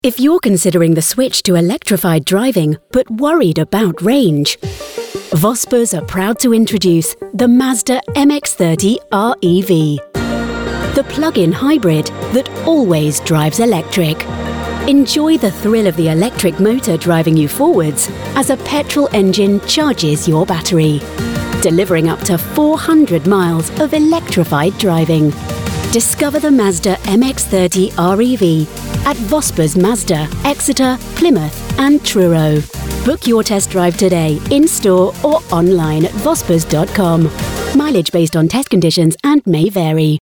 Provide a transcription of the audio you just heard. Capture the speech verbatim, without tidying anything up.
If you're considering the switch to electrified driving but worried about range, Vospers are proud to introduce the Mazda M X thirty R E V, the plug-in hybrid that always drives electric. Enjoy the thrill of the electric motor driving you forwards as a petrol engine charges your battery, delivering up to four hundred miles of electrified driving. Discover the Mazda M X thirty R E V at Vospers Mazda, Exeter, Plymouth and Truro. Book your test drive today, in-store or online at vospers dot com. Mileage based on test conditions and may vary.